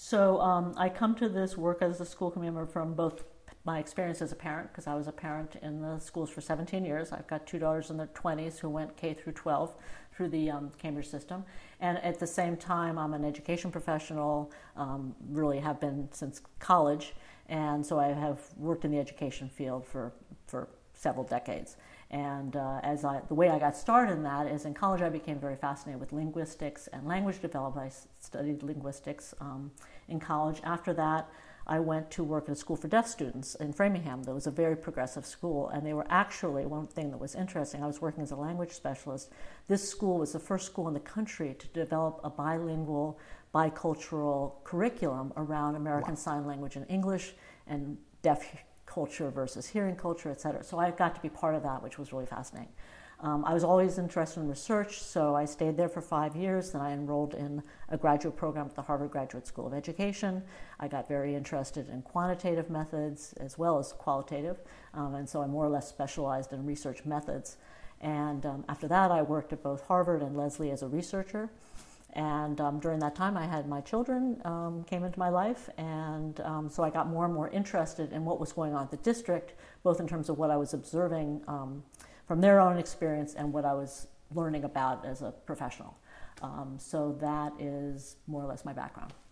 I come to this work as a school committee member from both my experience as a parent, because I was a parent in the schools for 17 years. I've got two daughters in their 20s who went K through 12 through the Cambridge system. And at the same time, I'm an education professional, really have been since college. And so I have worked in the education field for several decades. And the way I got started in that is in college I became very fascinated with linguistics and language development. I studied linguistics in college. After that, I went to work at a school for deaf students in Framingham. That was a very progressive school, and they were actually, one thing that was interesting, I was working as a language specialist. This school was the first school in the country to develop a bilingual, bicultural curriculum around American Sign Language and English, and deaf culture versus hearing culture, et cetera. So I got to be part of that, which was really fascinating. I was always interested in research, so I stayed there for 5 years. Then I enrolled in a graduate program at the Harvard Graduate School of Education. I got very interested in quantitative methods as well as qualitative, and so I more or less specialized in research methods. And after that, I worked at both Harvard and Lesley as a researcher. And during that time, I had my children came into my life, and so I got more and more interested in what was going on at the district, both in terms of what I was observing from their own experience and what I was learning about as a professional. So that is more or less my background.